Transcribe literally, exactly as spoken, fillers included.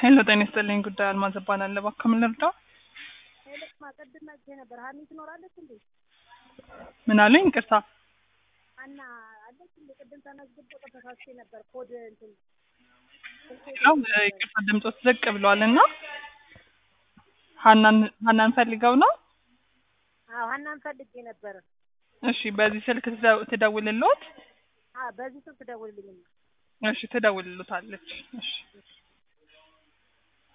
ሄሎ ጤና ይስጥልኝ ጉዳይ አልማዝ እባላለሁ ባክዎ ምን ልርዳው? ሄሎ ማቀድም መጥቼ ነበር ሀኒ ትኖራለች እንዴ? ምን አሉኝ ይቅርታ ሀና አለች እንዴ? ቅድም ተመዝግቦ ተሳስቼ ነበር ኮድ እንትን ያው ይቅርታ ድምጾት ዝቅ ብሏልና ሀናን ሀናን ፈልገው ነው? አዎ ሀናን ፈልጌ ነበር። እሺ በዚህ ስልክ ትደው- ትደውልልዎት? አዎ በዚህ ስልክ ደውልልኝ። እሺ ትደውልልዎታለች። እሺ